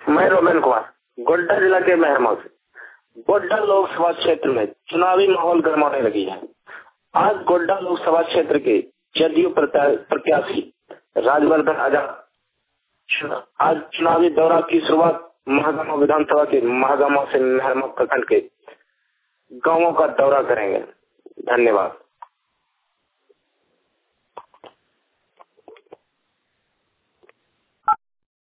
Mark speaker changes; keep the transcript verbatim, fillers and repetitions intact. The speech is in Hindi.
Speaker 1: मैं रोमेन कुमार गोड्डा जिला के मेहरमा से। गोड्डा लोकसभा क्षेत्र में चुनावी माहौल गरमाने लगी है। आज गोड्डा लोकसभा क्षेत्र के जदयू प्रत्याशी राजवर्धन आजाद आज चुनावी दौरा की शुरुआत महागामा विधानसभा के महागामा से मेहरमा प्रखंड के गांवों का दौरा करेंगे। धन्यवाद।